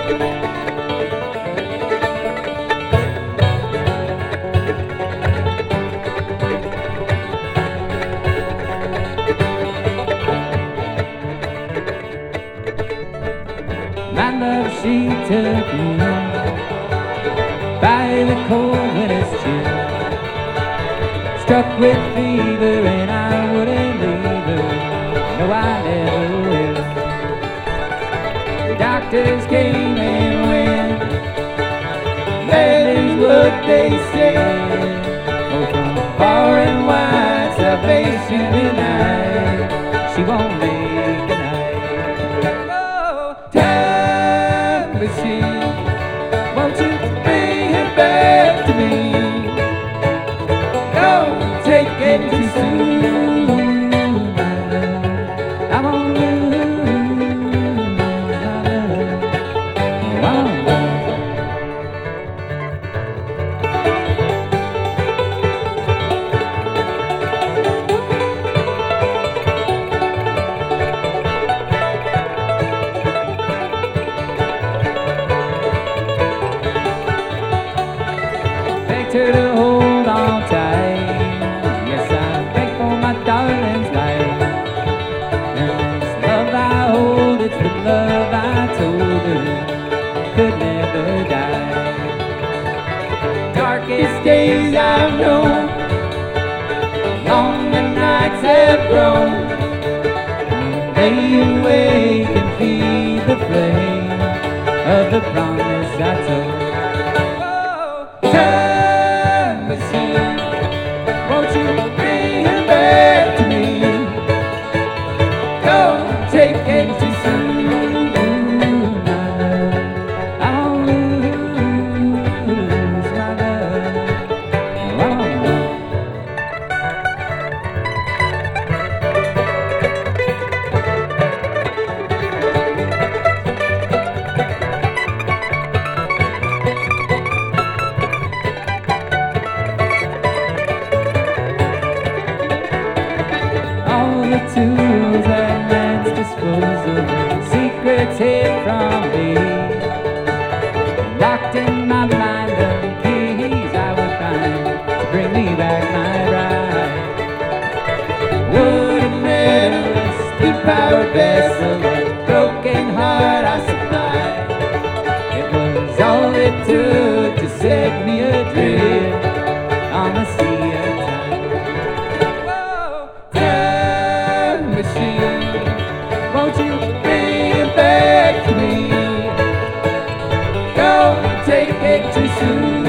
My love, she took me by the cold winter's chill, struck with fever, and I wouldn't leave her. No, I never will. The doctors came and went, that is what they said. Oh, from far and wide, salvation tonight, she won't make a night. Oh, time machine, won't you bring her back to me? Don't take it too soon, my love. I won't lose my love. Oh, begged her to hold on tight. Yes, I begged for my darling's life. And this love I hold, it's the love I told her could never die. Darkest days I've known, longer nights have grown. Lay awake and feed the flame of the promise I told. Time machine, won't you bring her back to me? Don't take it too soon, my love. I won't lose my love. Oh. All the tools at man's disposal, secrets hid from me, locked in my mind, the keys I would find to bring me back my bride. Wooden medalist, deep-powered vessel, a broken heart I supplied. It was all it took to set me adrift on the sea of time. Machine, won't you bring it back to me? Don't take it too soon.